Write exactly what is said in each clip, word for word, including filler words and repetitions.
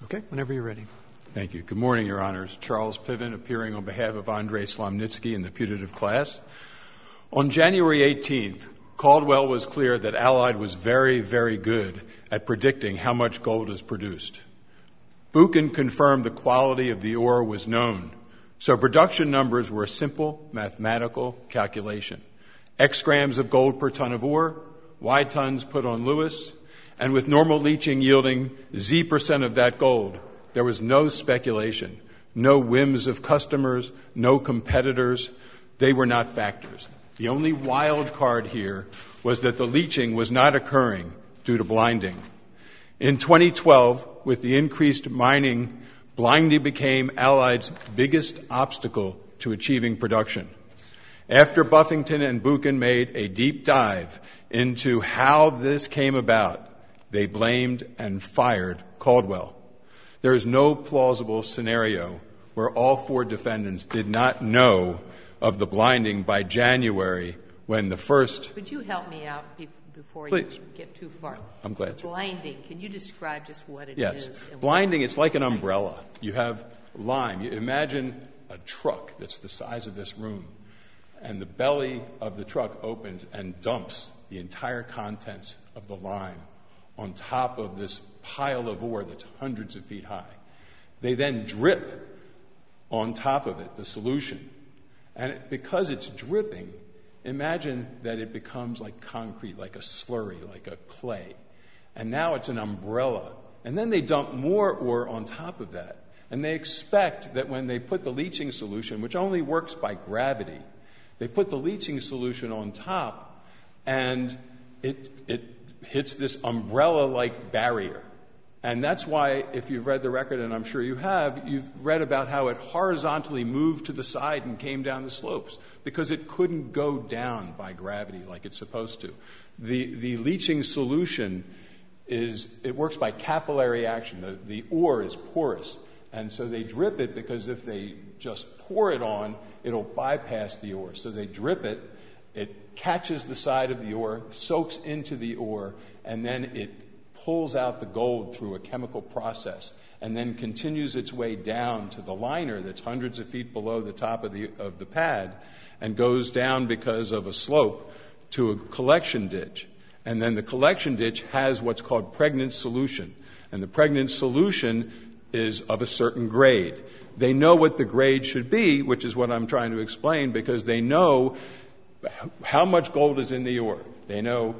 Okay, whenever you're ready. Thank you. Good morning, Your Honors. Charles Piven, appearing on behalf of Andrei Slomnitsky in the putative class. On January eighteenth, Caldwell was clear that Allied was very, very good at predicting how much gold is produced. Buchan confirmed the quality of the ore was known, so production numbers were a simple mathematical calculation. X grams of gold per ton of ore, Y tons put on Lewis, and with normal leaching yielding Z percent of that gold, there was no speculation, no whims of customers, no competitors. They were not factors. The only wild card here was that the leaching was not occurring due to blinding. In twenty twelve, with the increased mining, blinding became Allied's biggest obstacle to achieving production. After Buffington and Buchan made a deep dive into how this came about, they blamed and fired Caldwell. There is no plausible scenario where all four defendants did not know of the blinding by January when the first... Could you help me out before Please. you get too far? I'm glad to. Blinding, can you describe just what it yes. is? Yes. Blinding, it's like an umbrella. You have lime. You imagine a truck that's the size of this room, and the belly of the truck opens and dumps the entire contents of the lime on top of this pile of ore that's hundreds of feet high. They then drip on top of it the solution. And it, because it's dripping, imagine that it becomes like concrete, like a slurry, like a clay. And now it's an umbrella. And then they dump more ore on top of that. And they expect that when they put the leaching solution, which only works by gravity, they put the leaching solution on top, and it it hits this umbrella-like barrier. And that's why, if you've read the record, and I'm sure you have, you've read about how it horizontally moved to the side and came down the slopes, because it couldn't go down by gravity like it's supposed to. The, the leaching solution is, it works by capillary action. The, the ore is porous, and so they drip it because if they just pour it on, it'll bypass the ore. So they drip it, it catches the side of the ore, soaks into the ore, and then it pulls out the gold through a chemical process and then continues its way down to the liner that's hundreds of feet below the top of the of the pad and goes down because of a slope to a collection ditch. And then the collection ditch has what's called pregnant solution. And the pregnant solution is of a certain grade. They know what the grade should be, which is what I'm trying to explain, because they know how much gold is in the ore. They know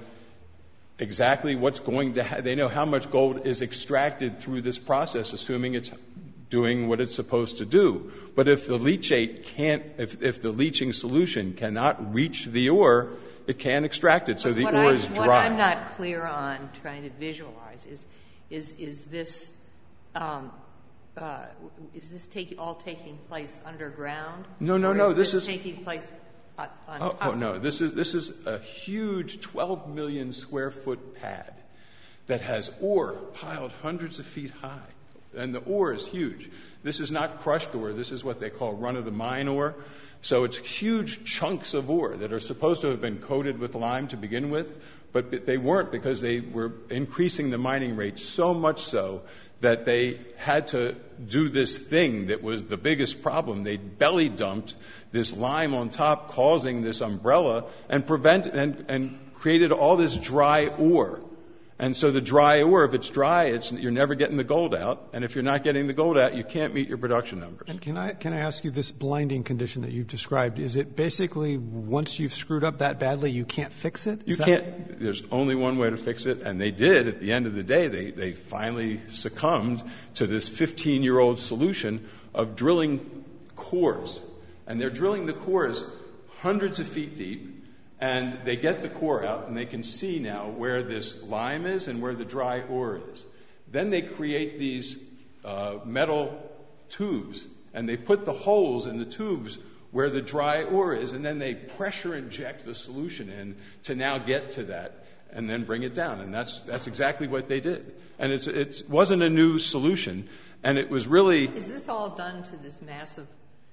exactly what's going to ha- they know how much gold is extracted through this process, assuming it's doing what it's supposed to do. But if the leachate can't, if, if the leaching solution cannot reach the ore, it can't extract it. So the ore I, is dry. What I'm not clear on, trying to visualize, is is is this um, uh, is this take, all taking place underground? No, no, or no. Is this, this is taking place on, on oh, top? oh no. This is this is a huge twelve million square foot pad that has ore piled hundreds of feet high, and the ore is huge. This is not crushed ore. This is what they call run-of-the-mine ore. So it's huge chunks of ore that are supposed to have been coated with lime to begin with, but they weren't because they were increasing the mining rate so much so that they had to do this thing that was the biggest problem. They belly dumped this lime on top, causing this umbrella, and prevent and, and created all this dry ore. And so the dry ore, if it's dry, it's, you're never getting the gold out. And if you're not getting the gold out, you can't meet your production numbers. And can I can I ask you, this blinding condition that you've described, is it basically once you've screwed up that badly, you can't fix it? Is you can't. There's only one way to fix it, and they did. At the end of the day, they, they finally succumbed to this fifteen-year-old solution of drilling cores. And they're drilling the cores hundreds of feet deep. And they get the core out, and they can see now where this lime is and where the dry ore is. Then they create these uh, metal tubes, and they put the holes in the tubes where the dry ore is, and then they pressure inject the solution in to now get to that and then bring it down. And that's that's exactly what they did. And it's, it wasn't a new solution, and it was really... Is this all done to this massive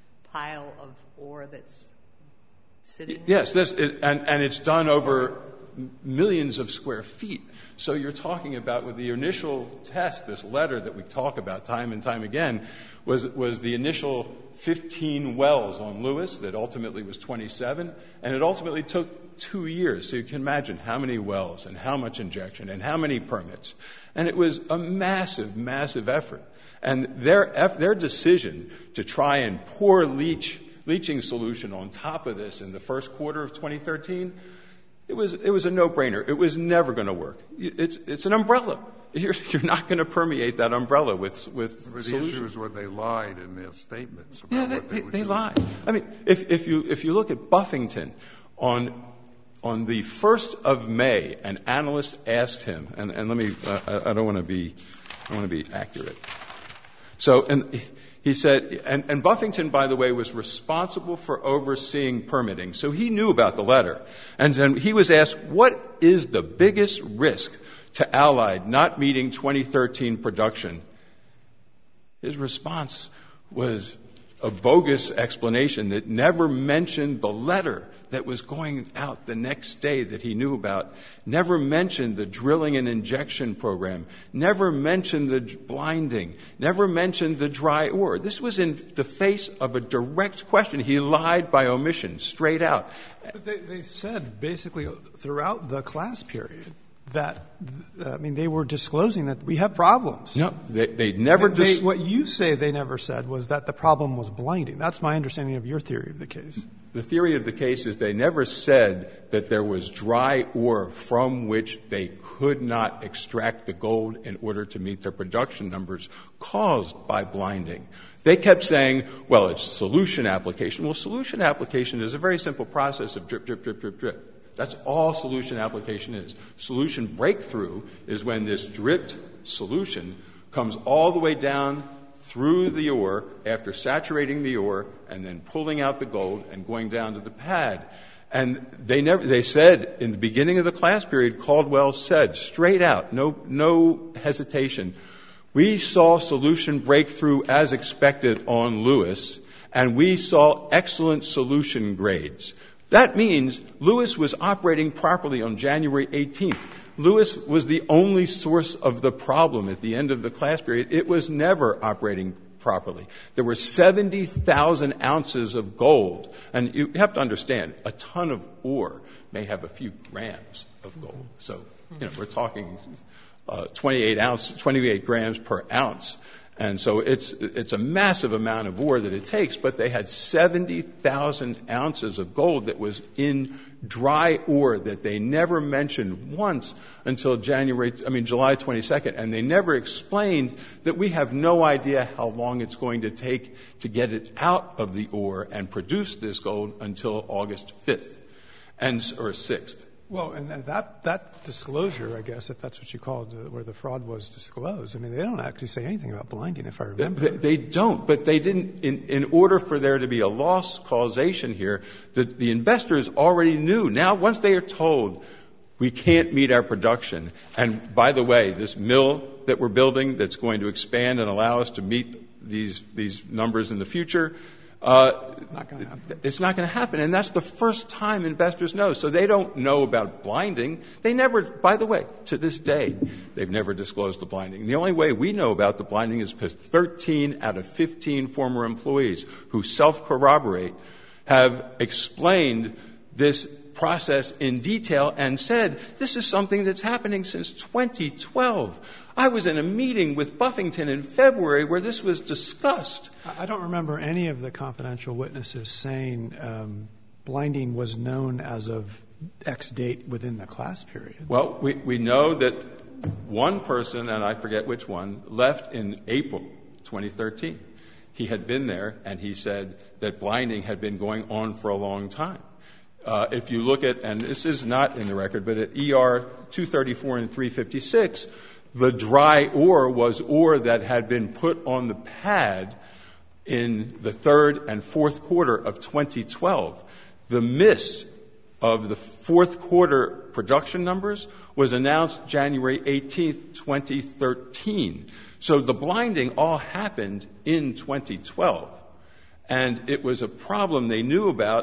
pile of ore that's sitting there? Yes, this, it, and, and it's done over millions of square feet. So you're talking about with the initial test, this letter that we talk about time and time again, was, was the initial fifteen wells on Lewis that ultimately was twenty-seven, and it ultimately took two years. So you can imagine how many wells and how much injection and how many permits. And it was a massive, massive effort. And their, their decision to try and pour leach, leaching solution on top of this in the first quarter of twenty thirteen, it was, it was a no-brainer. It was never going to work. It's, it's an umbrella. You're, you're not going to permeate that umbrella with, with but solution. The issue is when they lied in their statements about yeah, they, what they, they, would they do. lied. I mean, if, if, you, if you look at Buffington, on, on the first of May, an analyst asked him, and, and let me, uh, I, I don't want to be, I want to be accurate. So, and he said, and, and Buffington, by the way, was responsible for overseeing permitting, so he knew about the letter. And, and he was asked, what is the biggest risk to Allied not meeting twenty thirteen production? His response was a bogus explanation that never mentioned the letter that was going out the next day that he knew about, never mentioned the drilling and injection program, never mentioned the blinding, never mentioned the dry ore. This was in the face of a direct question. He lied by omission, straight out. But they, they said basically throughout the class period that, uh, I mean, they were disclosing that we have problems. No, they, they never They, dis- what you say they never said was that the problem was blinding. That's my understanding of your theory of the case. The theory of the case is they never said that there was dry ore from which they could not extract the gold in order to meet their production numbers caused by blinding. They kept saying, well, it's solution application. Well, solution application is a very simple process of drip, drip, drip, drip, drip. That's all solution application is. Solution breakthrough is when this dripped solution comes all the way down through the ore after saturating the ore and then pulling out the gold and going down to the pad. And they never, they said in the beginning of the class period, Caldwell said straight out, no, no hesitation, we saw solution breakthrough as expected on Lewis, and we saw excellent solution grades. That means Lewis was operating properly on January eighteenth. Lewis was the only source of the problem at the end of the class period. It was never operating properly. There were seventy thousand ounces of gold. And you have to understand, a ton of ore may have a few grams of gold. So, you know, we're talking uh, twenty-eight ounce, twenty-eight grams per ounce. And so it's, it's a massive amount of ore that it takes, but they had seventy thousand ounces of gold that was in dry ore that they never mentioned once until January, I mean, July twenty-second. And they never explained that we have no idea how long it's going to take to get it out of the ore and produce this gold until August fifth and, or sixth. Well, and that, that disclosure, I guess, if that's what you call it, where the fraud was disclosed, I mean, they don't actually say anything about blinding, if I remember. They, they don't, but they didn't, in, in order for there to be a loss causation here, the, the investors already knew. Now, once they are told, we can't meet our production, and by the way, this mill that we're building that's going to expand and allow us to meet these, these numbers in the future, Uh, not gonna happen. It's not going to happen. And that's the first time investors know. So they don't know about blinding. They never, by the way, to this day, they've never disclosed the blinding. The only way we know about the blinding is because thirteen out of fifteen former employees who self-corroborate have explained this process in detail and said, this is something that's happening since twenty twelve. I was in a meeting with Buffington in February where this was discussed. I don't remember any of the confidential witnesses saying um, blinding was known as of X date within the class period. Well, we, we know that one person, and I forget which one, left in April twenty thirteen. He had been there, and he said that blinding had been going on for a long time. Uh, if you look at, and this is not in the record, but at E R two thirty-four and three fifty-six, the dry ore was ore that had been put on the pad in the third and fourth quarter of twenty twelve. The miss of the fourth quarter production numbers was announced January eighteenth, twenty thirteen. So the blinding all happened in twenty twelve. And it was a problem they knew about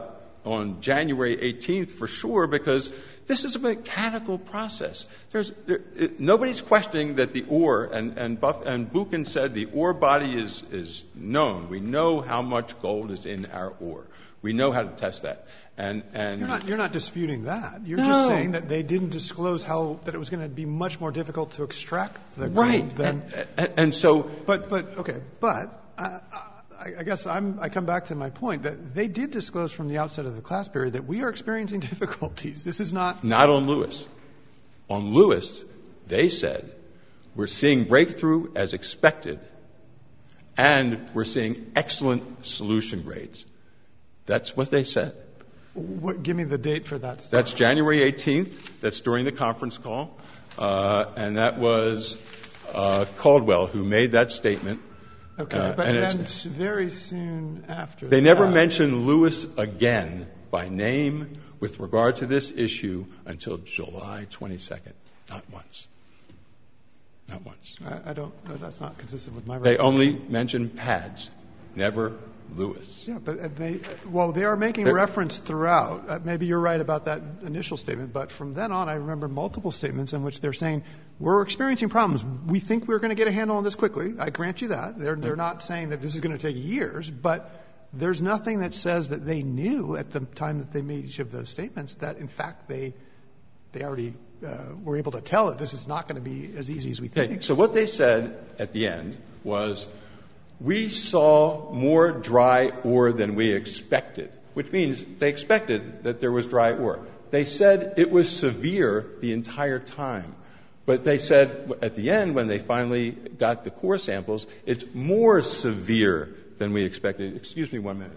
on January eighteenth for sure, because this is a mechanical process. There's, there, it, nobody's questioning that the ore, and, and, Buff, and Buchan said the ore body is, is known. We know how much gold is in our ore. We know how to test that. And, and you're not, you're not disputing that. You're no. just saying that they didn't disclose how, that it was going to be much more difficult to extract the gold right. than. And, and, and so. But, but, okay, but, uh, I, I guess I'm, I come back to my point that they did disclose from the outset of the class period that we are experiencing difficulties. This is not. Not on Lewis. On Lewis, they said, we're seeing breakthrough as expected, and we're seeing excellent solution grades. That's what they said. What, give me the date for that. That's January eighteenth. That's during the conference call. Uh, and that was uh, Caldwell who made that statement. Okay, uh, but and then very soon after They that, never mentioned Lewis again by name with regard to this issue until July twenty-second. Not once. Not once. I, I don't, that's not consistent with my They record. only mentioned pads, never Lewis. Yeah, but they, well, they are making They're, reference throughout. Uh, maybe you're right about that initial statement, but from then on, I remember multiple statements in which they're saying, we're experiencing problems. We think we're going to get a handle on this quickly. I grant you that. They're, they're not saying that this is going to take years, but there's nothing that says that they knew at the time that they made each of those statements that, in fact, they, they already uh, were able to tell that this is not going to be as easy as we think. Okay, so what they said at the end was, we saw more dry ore than we expected, which means they expected that there was dry ore. They said it was severe the entire time. But they said at the end, when they finally got the core samples, it's more severe than we expected. Excuse me one minute.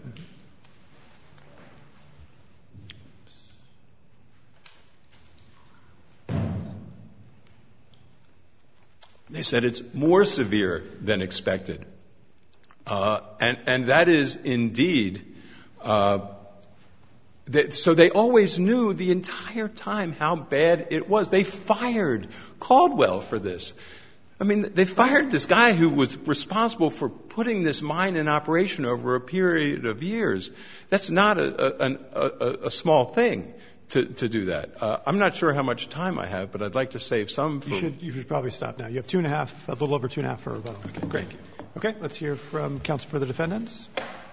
They said it's more severe than expected. Uh, and, and that is indeed, uh, they, so they always knew the entire time how bad it was. They fired Caldwell for this. I mean, they fired this guy who was responsible for putting this mine in operation over a period of years. That's not a, a, a, a small thing to, to do that. Uh, I'm not sure how much time I have, but I'd like to save some for... You should, you should probably stop now. You have two and a half, a little over two and a half for rebuttal. Okay, great. Okay, let's hear from counsel for the defendants.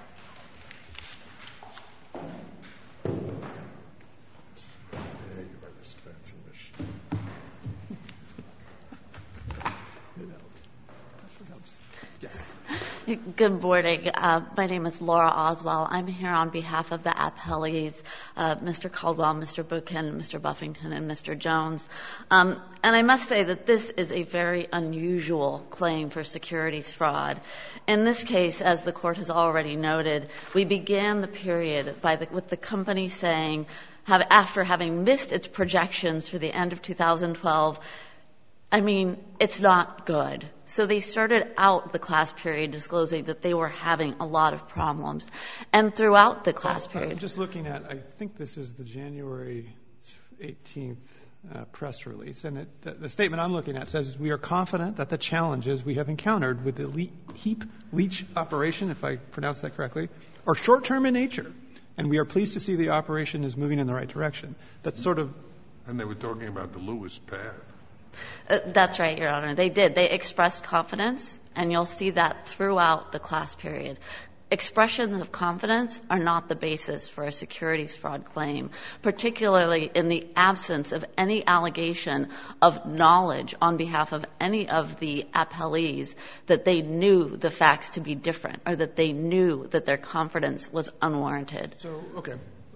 Good morning. Uh, my name is Laura Oswald. I'm here on behalf of the appellees, uh, Mister Caldwell, Mister Buchan, Mister Buffington, and Mister Jones. Um, and I must say that this is a very unusual claim for securities fraud. In this case, as the court has already noted, we began the period by the, with the company saying, have, after having missed its projections for the end of two thousand twelve, I mean, it's not good. So they started out the class period disclosing that they were having a lot of problems. And throughout the class well, period... I'm just looking at, I think this is the January eighteenth uh, press release. And it, the, the statement I'm looking at says, we are confident that the challenges we have encountered with the le- heap leach operation, if I pronounce that correctly, are short-term in nature. And we are pleased to see the operation is moving in the right direction. That's sort of... And they were talking about the Lewis pad. Uh, that's right, Your Honor. They did. They expressed confidence, and you'll see that throughout the class period. Expressions of confidence are not the basis for a securities fraud claim, particularly in the absence of any allegation of knowledge on behalf of any of the appellees that they knew the facts to be different or that they knew that their confidence was unwarranted. So, okay.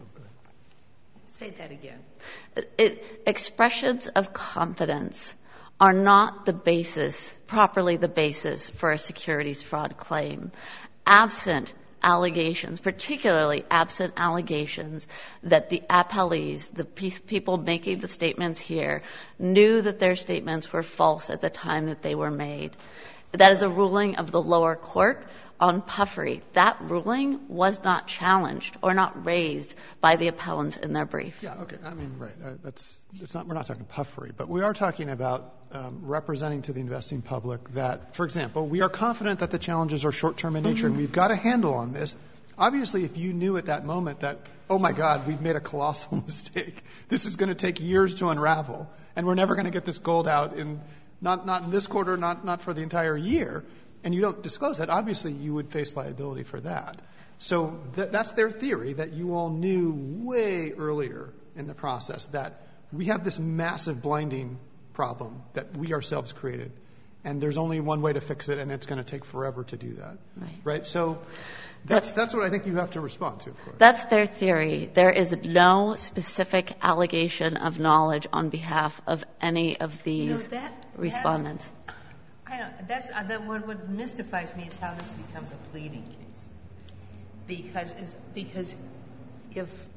Say that again. It, it, expressions of confidence are not the basis, properly the basis for a securities fraud claim. Absent allegations, particularly absent allegations that the appellees, the pe- people making the statements here, knew that their statements were false at the time that they were made. That is a ruling of the lower court on puffery. That ruling was not challenged or not raised by the appellants in their brief. Yeah, okay. I mean, right. Uh, that's, it's not, we're not talking puffery, but we are talking about um, representing to the investing public that, for example, we are confident that the challenges are short-term in nature, mm-hmm. and we've got a handle on this. Obviously, if you knew at that moment that, oh my God, we've made a colossal mistake, this is going to take years to unravel, and we're never going to get this gold out in, not, not in this quarter, not, not for the entire year, and you don't disclose that, obviously you would face liability for that. So th- that's their theory, that you all knew way earlier in the process that we have this massive blinding problem that we ourselves created. And there's only one way to fix it, and it's going to take forever to do that. Right. Right? So that's, that's what I think you have to respond to, of course. That's their theory. There is no specific allegation of knowledge on behalf of any of these you know, that, respondents. That, I don't, that's, uh, that what, what mystifies me is how this becomes a pleading case. Because, is, because if,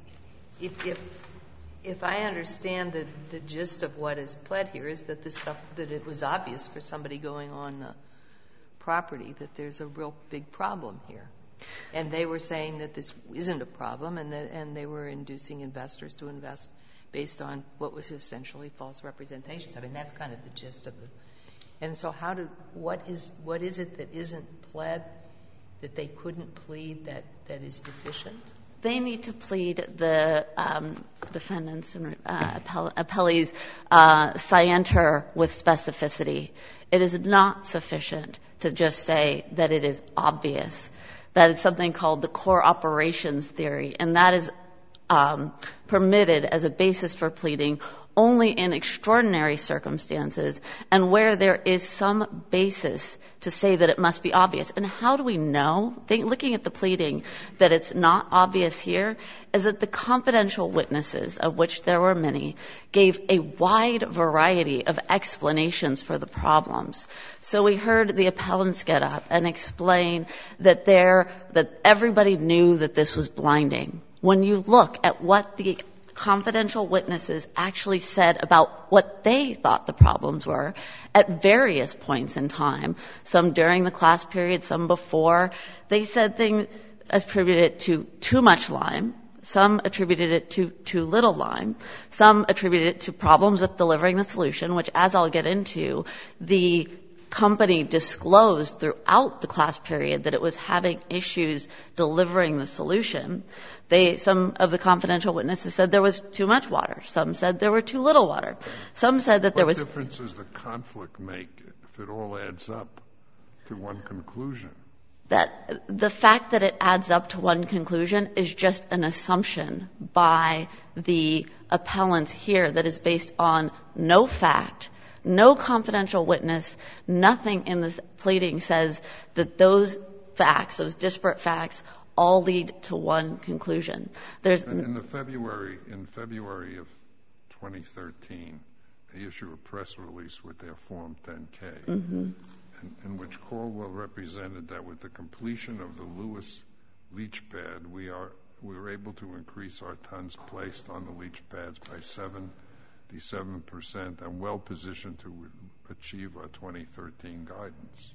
if, if If I understand the, the gist of what is pled here is that this stuff, that it was obvious for somebody going on the property that there's a real big problem here. And they were saying that this isn't a problem, and that, and they were inducing investors to invest based on what was essentially false representations. I mean, that's kind of the gist of it. And so how do, what is, what is it that isn't pled that they couldn't plead that, that is deficient? They need to plead the um, defendants and uh, appell- appellees uh, scienter with specificity. It is not sufficient to just say that it is obvious. That is something called the core operations theory, and that is um, permitted as a basis for pleading only in extraordinary circumstances and where there is some basis to say that it must be obvious. And how do we know, think, looking at the pleading, that it's not obvious here, is that the confidential witnesses, of which there were many, gave a wide variety of explanations for the problems. So we heard the appellants get up and explain that there, that everybody knew that this was blinding. When you look at what the confidential witnesses actually said about what they thought the problems were at various points in time, some during the class period, some before. They said things attributed it to too much lime, some attributed it to too little lime, some attributed it to problems with delivering the solution, which, as I'll get into, the company disclosed throughout the class period that it was having issues delivering the solution. They, some of the confidential witnesses said there was too much water. Some said there were too little water. Some said that there was... What difference does the conflict make if it all adds up to one conclusion? That the fact that it adds up to one conclusion is just an assumption by the appellants here that is based on no fact, no confidential witness, nothing in this pleading says that those facts, those disparate facts, all lead to one conclusion. There's in the February, in February of twenty thirteen, they issue a press release with their Form ten K, mm-hmm. in, in which Caldwell represented that with the completion of the Lewis leach pad, we are we were able to increase our tons placed on the leach pads by seventy-seven percent and well positioned to achieve our twenty thirteen guidance.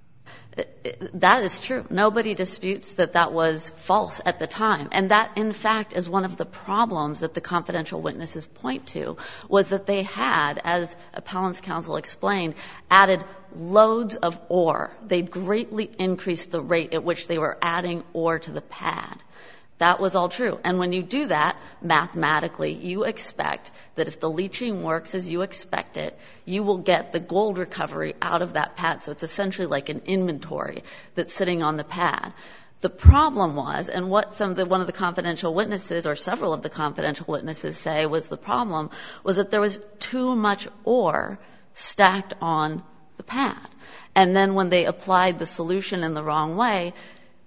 It, it, that is true. Nobody disputes that that was false at the time. And that, in fact, is one of the problems that the confidential witnesses point to, was that they had, as Appellants Counsel explained, added loads of ore. They greatly increased the rate at which they were adding ore to the pad. That was all true. And when you do that, mathematically, you expect that if the leaching works as you expect it, you will get the gold recovery out of that pad. So it's essentially like an inventory that's sitting on the pad. The problem was, and what some of the, one of the confidential witnesses, or several of the confidential witnesses say was the problem, was that there was too much ore stacked on the pad. And then when they applied the solution in the wrong way,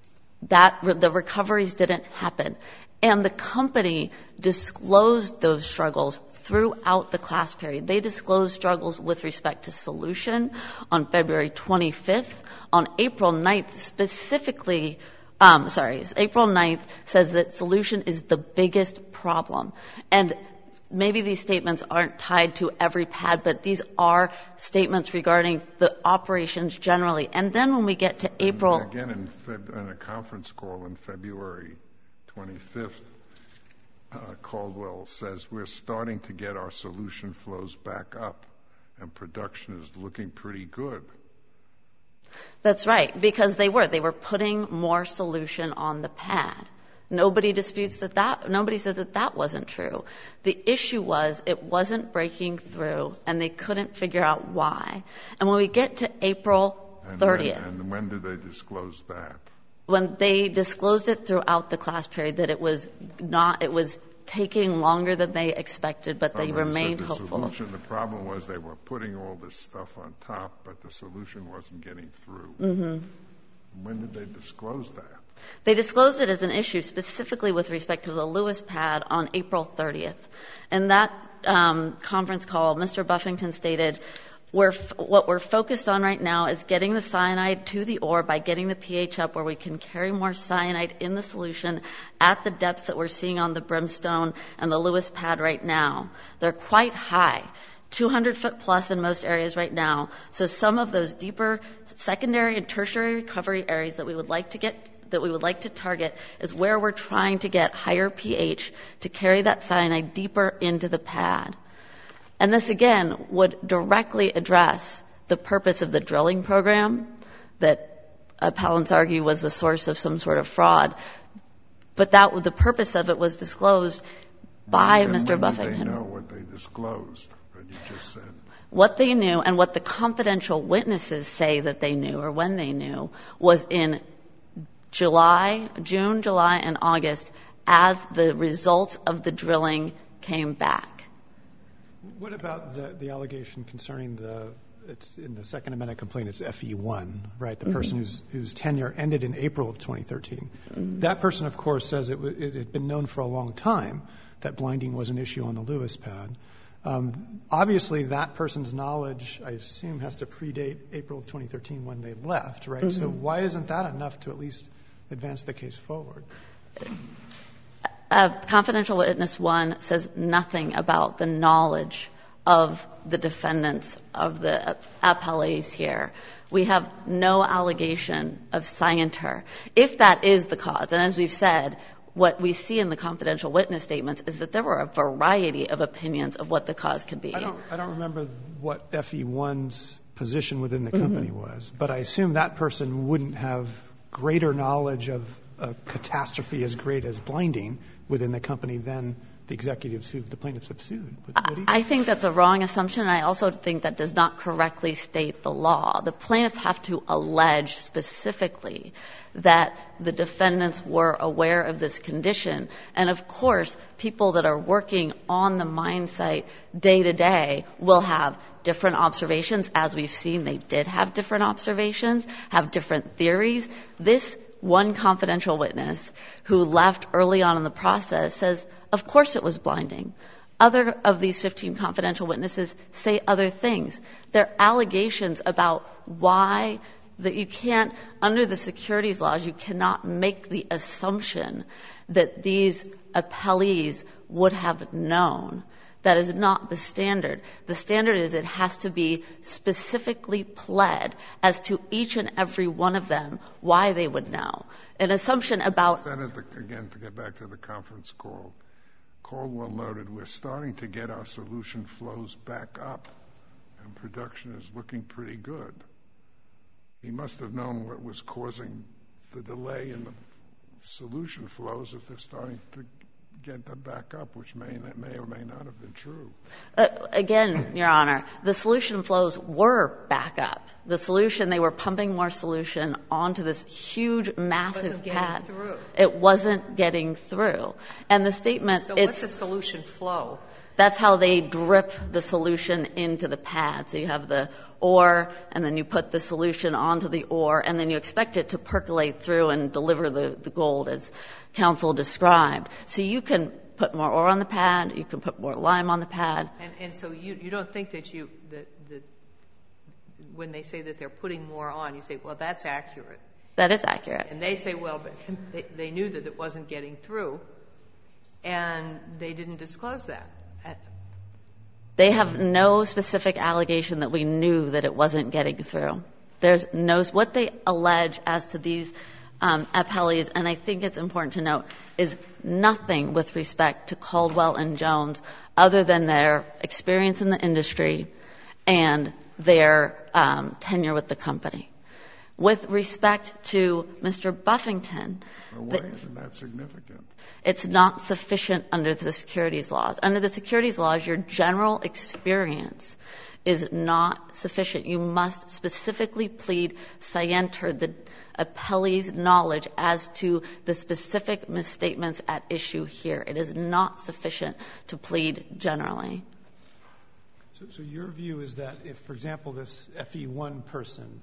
that the recoveries didn't happen. And the company disclosed those struggles throughout the class period. They disclosed struggles with respect to solution on February twenty-fifth. On April ninth, specifically, um, sorry, April ninth says that solution is the biggest problem. And maybe these statements aren't tied to every pad, but these are statements regarding the operations generally. And then when we get to April... And again, in, Feb, in a conference call on February twenty-fifth, uh, Caldwell says, we're starting to get our solution flows back up, and production is looking pretty good. That's right, because they were. They were putting more solution on the pad. Nobody disputes that that, nobody says that that wasn't true. The issue was it wasn't breaking through, and they couldn't figure out why. And when we get to April thirtieth. And when, and when did they disclose that? When they disclosed it throughout the class period that it was not, it was taking longer than they expected, but they Well, remained the hopeful. Solution, the problem was they were putting all this stuff on top, but the solution wasn't getting through. Mm-hmm. When did they disclose that? They disclosed it as an issue specifically with respect to the Lewis pad on April thirtieth. In that um, conference call, Mister Buffington stated, We're f- what we're focused on right now is getting the cyanide to the ore by getting the pH up where we can carry more cyanide in the solution at the depths that we're seeing on the Brimstone and the Lewis pad right now. They're quite high, two hundred foot plus in most areas right now. So some of those deeper secondary and tertiary recovery areas that we would like to get that we would like to target is where we're trying to get higher pH to carry that cyanide deeper into the pad. And this, again, would directly address the purpose of the drilling program that appellants argue was the source of some sort of fraud. But that the purpose of it was disclosed by and Mister when Buffington. Did they know what they disclosed that you just said? What they knew and what the confidential witnesses say that they knew or when they knew was in July, June, July, and August as the results of the drilling came back. What about the, the allegation concerning the, it's in the Second Amendment complaint, it's F E one, right? The mm-hmm. person whose, whose tenure ended in April of twenty thirteen. Mm-hmm. That person, of course, says it, w- it had been known for a long time that blinding was an issue on the Lewis pad. Um, obviously, that person's knowledge, I assume, has to predate April of twenty thirteen when they left, right? Mm-hmm. So why isn't that enough to at least advance the case forward? Uh, confidential witness one says nothing about the knowledge of the defendants, of the appellees here. We have no allegation of scienter. If that is the cause, and as we've said, what we see in the confidential witness statements is that there were a variety of opinions of what the cause could be. I don't, I don't remember what F E one's position within the company mm-hmm. was, but I assume that person wouldn't have greater knowledge of a catastrophe as great as blinding within the company than the executives who the plaintiffs have sued. Would he? I think that's a wrong assumption, and I also think that does not correctly state the law. The plaintiffs have to allege specifically that the defendants were aware of this condition. And, of course, people that are working on the mine site day to day will have different observations. As we've seen, they did have different observations, have different theories. This one confidential witness who left early on in the process says, of course it was blinding. Other of these fifteen confidential witnesses say other things. They're allegations about why that you can't, under the securities laws, you cannot make the assumption that these appellees would have known. That is not the standard. The standard is it has to be specifically pled as to each and every one of them why they would know. An assumption about... Senator, again, to get back to the conference call, Caldwell noted we're starting to get our solution flows back up, and production is looking pretty good. He must have known what was causing the delay in the solution flows if they're starting to get them back up, which may, may or may not have been true. Uh, again, Your Honor, the solution flows were back up. The solution, they were pumping more solution onto this huge, massive pad. It wasn't getting through. It wasn't getting through. And the statement... So it's, what's the solution flow? That's how they drip the solution into the pad. So you have the ore, and then you put the solution onto the ore, and then you expect it to percolate through and deliver the, the gold, as counsel described. So you can put more ore on the pad, you can put more lime on the pad. And, and so you, you don't think that you, that, that when they say that they're putting more on, you say, well, that's accurate. That is accurate. And they say, well, but they, they knew that it wasn't getting through, and they didn't disclose that. They have no specific allegation that we knew that it wasn't getting through. There's no, what they allege as to these um, appellees, and I think it's important to note, is nothing with respect to Caldwell and Jones other than their experience in the industry and their um, tenure with the company. With respect to Mister Buffington, well, why the, isn't that significant? It's not sufficient under the securities laws. Under the securities laws, your general experience is not sufficient. You must specifically plead scienter, the appellee's knowledge as to the specific misstatements at issue here. It is not sufficient to plead generally. So, so your view is that if, for example, this F E one person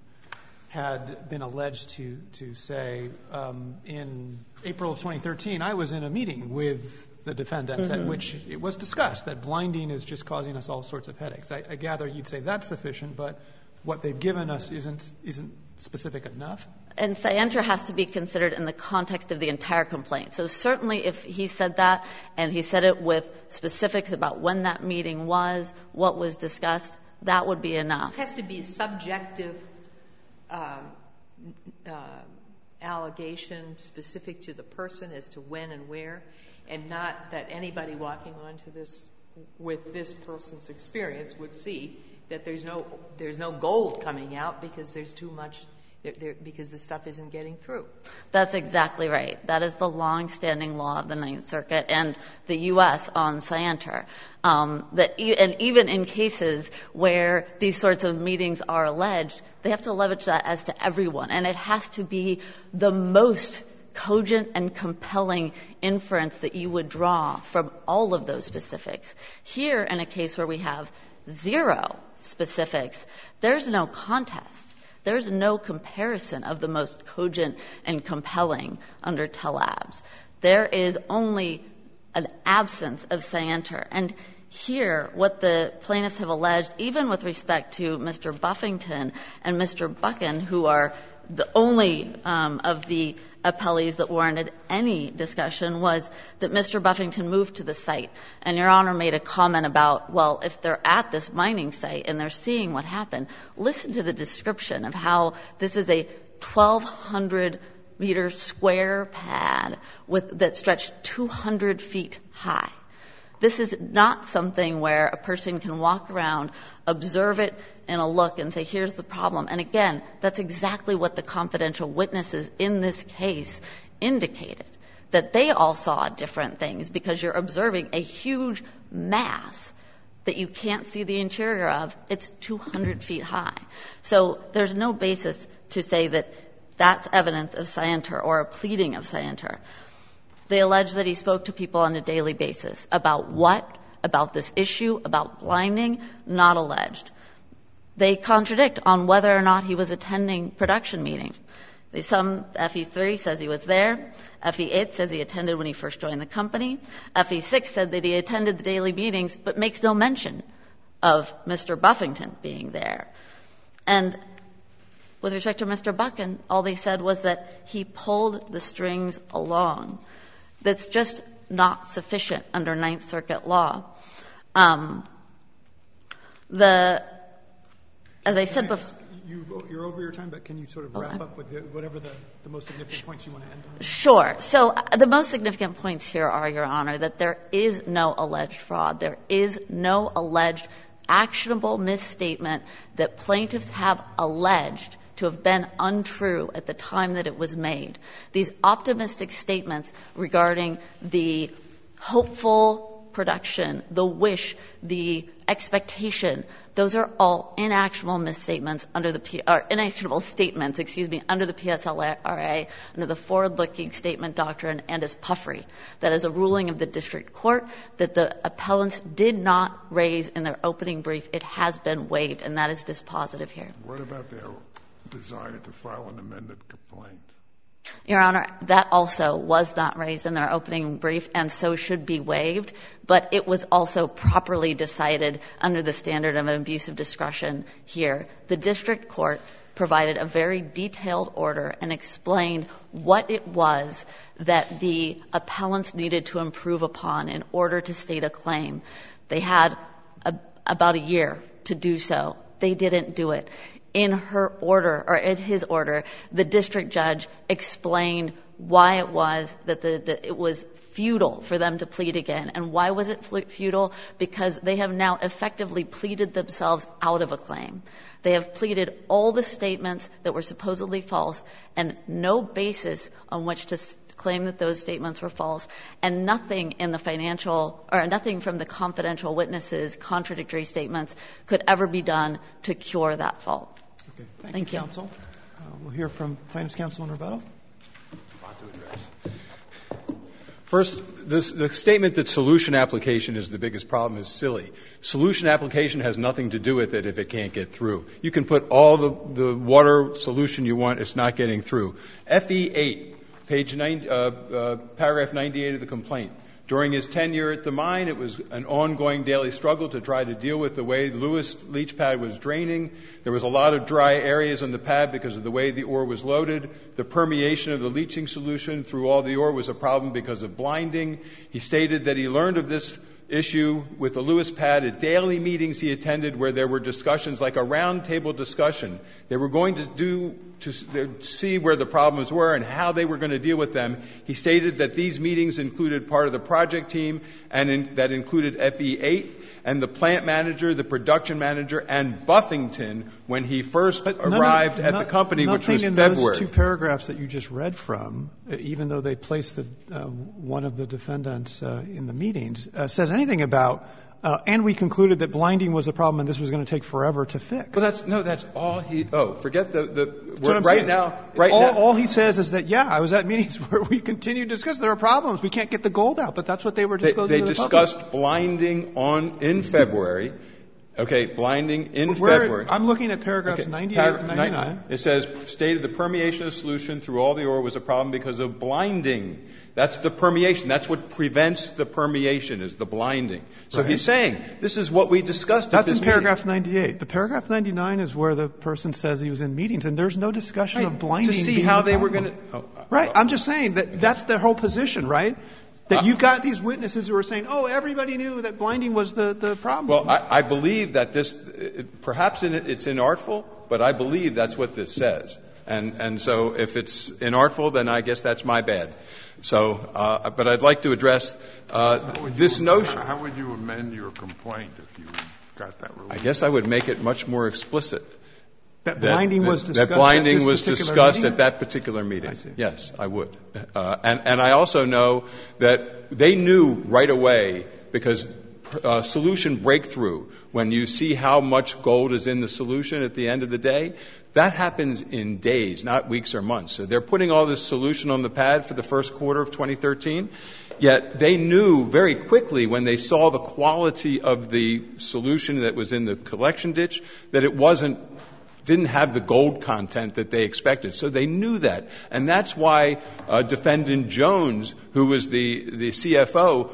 had been alleged to, to say, um, in April of twenty thirteen, I was in a meeting with the defendants mm-hmm. at which it was discussed that blinding is just causing us all sorts of headaches. I, I gather you'd say that's sufficient, but what they've given us isn't, isn't specific enough? And scienter has to be considered in the context of the entire complaint. So certainly if he said that and he said it with specifics about when that meeting was, what was discussed, that would be enough. It has to be subjective Um, uh, allegation specific to the person as to when and where, and not that anybody walking onto this with this person's experience would see that there's no there's no gold coming out because there's too much there, there, because the stuff isn't getting through. That's exactly right. That is the long-standing law of the Ninth Circuit and the U S on scienter. Um, that e- and even in cases where these sorts of meetings are alleged, they have to leverage that as to everyone, and it has to be the most cogent and compelling inference that you would draw from all of those specifics. Here, in a case where we have zero specifics, there's no contest. There's no comparison of the most cogent and compelling under Telabs. There is only an absence of scienter. And here, what the plaintiffs have alleged, even with respect to Mister Buffington and Mister Buchan, who are the only um, of the appellees that warranted any discussion, was that Mister Buffington moved to the site. And Your Honor made a comment about, well, if they're at this mining site and they're seeing what happened, listen to the description of how this is a twelve hundred meter square pad with, that stretched two hundred feet high. This is not something where a person can walk around, observe it in a look, and say, here's the problem. And again, that's exactly what the confidential witnesses in this case indicated, that they all saw different things because you're observing a huge mass that you can't see the interior of. It's two hundred feet high. So there's no basis to say that that's evidence of scienter or a pleading of scienter. They allege that he spoke to people on a daily basis. About what? About this issue? About blinding? Not alleged. They contradict on whether or not he was attending production meetings. Some, F E three says he was there. F E eight says he attended when he first joined the company. F E six said that he attended the daily meetings, but makes no mention of Mister Buffington being there. And with respect to Mister Buchan, all they said was that he pulled the strings along. That's just not sufficient under Ninth Circuit law. Um, the, as I said before, You've, you're over your time, but can you sort of wrap okay. up with the, whatever the, the most significant points you want to end on? Sure. So uh, the most significant points here are, Your Honor, that there is no alleged fraud. There is no alleged actionable misstatement that plaintiffs have alleged to have been untrue at the time that it was made. These optimistic statements regarding the hopeful production, the wish, the expectation, those are all inactionable misstatements under the P, or inactionable statements, excuse me, under the P S L R A, under the forward-looking statement doctrine, and as puffery. That is a ruling of the district court that the appellants did not raise in their opening brief. It has been waived, and that is dispositive here. What about their desire to file an amended complaint? Your Honor, that also was not raised in their opening brief and so should be waived, but it was also properly decided under the standard of an abuse of discretion here. The district court provided a very detailed order and explained what it was that the appellants needed to improve upon in order to state a claim. They had a, about a year to do so. They didn't do it. In her order, or in his order, the district judge explained why it was that the, the, it was futile for them to plead again. And why was it futile? Because they have now effectively pleaded themselves out of a claim. They have pleaded all the statements that were supposedly false and no basis on which to claim that those statements were false, and nothing in the financial, or nothing from the confidential witnesses' contradictory statements could ever be done to cure that fault. Okay. Thank, Thank you, you. counsel. Uh, we'll hear from plaintiff's counsel in rebuttal. A lot to address. First, this, the statement that solution application is the biggest problem is silly. Solution application has nothing to do with it if it can't get through. You can put all the, the water solution you want, it's not getting through. F E eight, page nine, uh, uh, paragraph ninety-eight of the complaint. During his tenure at the mine, it was an ongoing daily struggle to try to deal with the way Lewis leach pad was draining. There was a lot of dry areas on the pad because of the way the ore was loaded. The permeation of the leaching solution through all the ore was a problem because of blinding. He stated that he learned of this issue with the Lewis pad at daily meetings he attended where there were discussions like a round table discussion. They were going to do to see where the problems were and how they were going to deal with them. He stated that these meetings included part of the project team and in, that included F E eight and the plant manager, the production manager, and Buffington when he first but arrived of, at not, the company, which was in February. Those two paragraphs that you just read from, even though they placed the, uh, one of the defendants uh, in the meetings, uh, says anything about, uh, and we concluded that blinding was a problem and this was going to take forever to fix. Well, that's, no, that's all he, oh, forget the, the, we're, right saying. now, right all, now. All he says is that, yeah, I was at meetings where we continued to discuss there are problems. We can't get the gold out, but that's what they were disclosing They, they to the discussed public. blinding on, in February. Okay, blinding in Where, February. I'm looking at paragraphs okay. ninety-eight Par- and ninety-nine. It says, stated the permeation of solution through all the ore was a problem because of blinding. That's the permeation. That's what prevents the permeation, is the blinding. So Right. he's saying, this is what we discussed That's at this in paragraph meeting. ninety-eight. The paragraph ninety-nine is where the person says he was in meetings, and there's no discussion Right. of blinding. To see being how the they were problem. going to... Oh, Right. well, I'm just saying that that's their whole position, right? That Uh, you've got these witnesses who are saying, oh, everybody knew that blinding was the, the problem. Well, I, I believe that this, it, perhaps in it, it's inartful, but I believe that's what this says. And, and so if it's inartful, then I guess that's my bad. So, uh, but I'd like to address uh, this you, notion. How would you amend your complaint if you got that rule? I guess I would make it much more explicit. that blinding that, was discussed. That blinding at this was particular discussed meeting? at that particular meeting. I see. Yes, I would. Uh, and, and I also know that they knew right away, because uh, solution breakthrough, when you see how much gold is in the solution at the end of the day, that happens in days, not weeks or months. So they're putting all this solution on the pad for the first quarter of twenty thirteen. Yet they knew very quickly when they saw the quality of the solution that was in the collection ditch that it wasn't didn't have the gold content that they expected. So they knew that. And that's why uh, Defendant Jones, who was the, the C F O,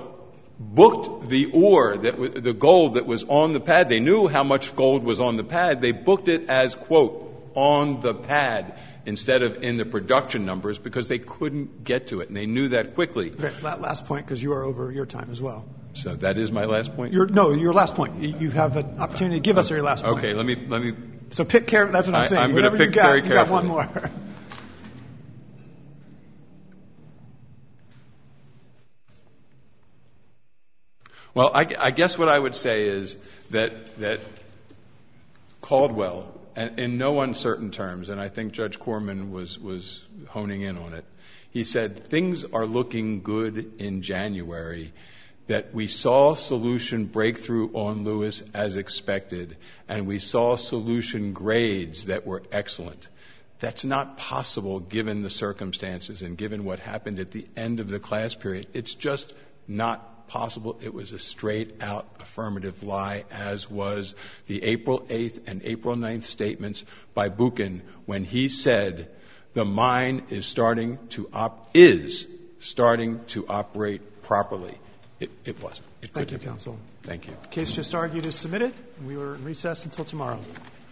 booked the ore, that w- the gold that was on the pad. They knew how much gold was on the pad. They booked it as, quote, on the pad instead of in the production numbers because they couldn't get to it. And they knew that quickly. Okay, last point, because you are over your time as well. So that is my last point? Your, no, your last point. You, you have an opportunity to give us your last point. Okay, let me, let me, So pick care. That's what I'm I- saying. I'm gonna Whatever pick you got, very you got one carefully. more. Well, I, I guess what I would say is that, that Caldwell, and in no uncertain terms, and I think Judge Corman was, was honing in on it, he said things are looking good in January, that we saw solution breakthrough on Lewis as expected, and we saw solution grades that were excellent. That's not possible given the circumstances and given what happened at the end of the class period. It's just not possible. It was a straight-out affirmative lie, as was the April eighth and April ninth statements by Buchan when he said the mine is starting to op- is starting to operate properly. It, it wasn't. It Thank you, couldn't have been. counsel. Thank you. Case just argued is submitted. We were in recess until tomorrow.